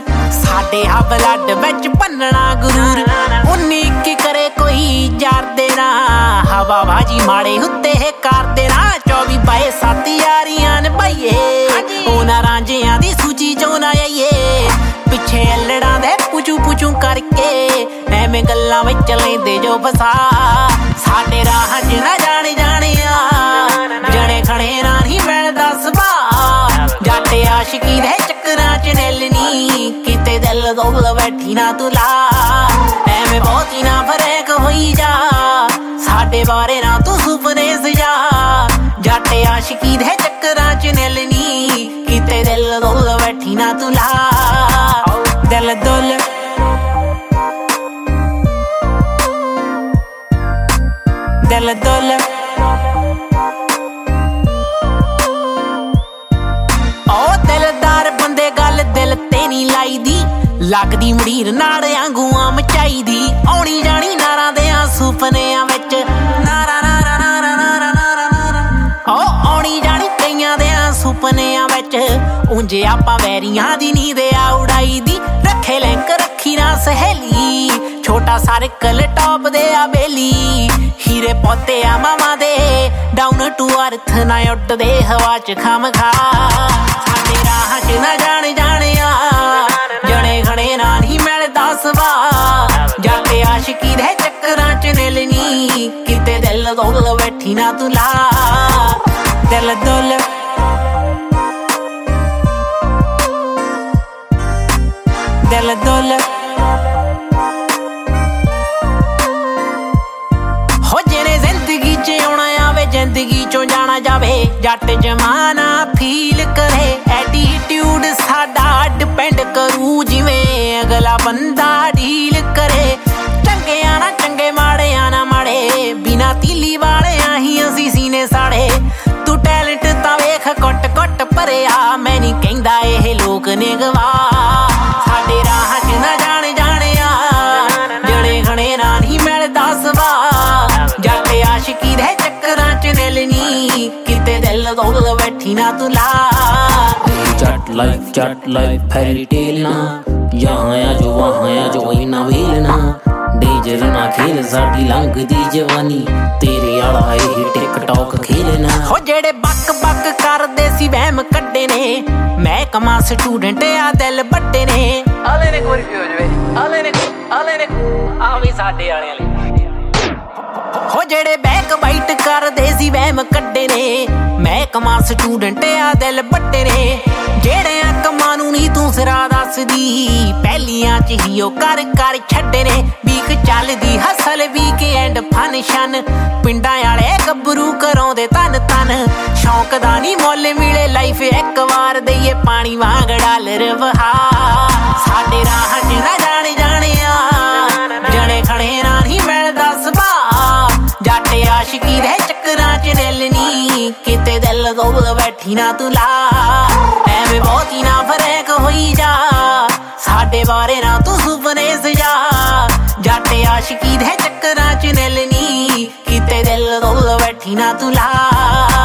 साडे हा blood which भन्नना गुरूर 19 करे कोई यार देना हवा बाजी माड़े उत्ते कर देना 24/7 यारियां निभाइए ओना रांझियां दी सूची चों ना आइए पिछे अल्लड़ां दे पुचू पुचू करके एवें गल्लां विच लैंदे जो फसा साडे राह च ना जाने जाने जने खड़े ना नहीं मिलदा सुभा जट आशिकी दे चक्करां च निलनी किते दिल दोल बैठी ना तुला एवें बहुत ही ना फर्क होई जा साडे बारे ना तू सुपने सजा जट आशिकी दे चक्करां च निलनी किते दिल दोल बैठी ना तुला दिल दोल दिल दोल ओ दिलदार बंदे गल दिल ते नहीं लाई दी लगदी मड़ीर नाड़ आंगूआं मचाई दी आउणी जानी नारां दे सुपनियां विच नारा नारा नारा नारा नारा नारा ओ आउणी जानी कईयां दे सुपनियां विच उंजे आपां वैरियां दी नींद आ उड़ाई दी रखे लिंक रखी ना सहेली छोटा सर्कल टॉप दे आ बेली हीरे पौते आ मामा दे डाउन टू अर्थ ना उड्डदे हवा च खम खा साडे राह च ना जाने जाने जने खड़े ना नहीं मिलदा सवा जाके आशिकी दे चक्करां च निलनी किते दिल दोल बैठी ना तुला दिल दोल दिल दोल हो जिने जिंदगी च आउणा आवे जिंदगी चों जाना जावे जट जमाना फील करे एटीट्यूड साडा डिपेंड करू जिवें अगला बंदा डील करे चंगे आना चंगे माड़े आना माड़े बिना तीली वाले ही असी सीने साड़े तू टैलेंट तां वेख कुट कुट भरिया मैं नहीं कहंदा एह लोक ने गवा साडे राह च ना जाने जाने जने खड़े ना नहीं मिलदा सवा जाके आशिकी दे चक्करां च निलनी किते दिल दोल बैठी ना तुला जट लाइफ फेरी टेल ना यहाँ आ जो वहाँ आ जो इना वेल ना डेंजर ना खेल साडी लंघदी जवानी तेरे आला ही टिकटॉक खेलना हो जेड़े बक बक करदे सी वहम कड्डे ने मैं कमा स्टूडेंट आ दिल बड्डे ने आले ने कोई हो जवे आले ने आ भी साडे वाले हो जेड़े बैक बाइट करदे सी वहम कड्डे ने मैं कमा स्टूडेंट आ दिल बड्डे ने जेड़े कमां नूं नी तू सिरा दसदी पहलियां च ही ओ कर कर छड्डे ने वीक चलदी हसल वीकेंड फंक्शन पिंडां वाले गब्बरू घरों दे तन तन शौक दा नी मुੱਲ मिले लाइफ एक वार दईए पानी वांग डालर वहा साडे राह च ना जाने जाने जने खड़े ना नहीं मिलदा सवा जट आशिकी दे चक्करां च निलनी किते दिल दोल बैठी ना तुला एवें बहुत ही ना फर्क होई जा साडे बारे ना तू सुपने सजा जट आशिकी दे चक्करां च निलनी किते दिल दोल बैठी ना तुला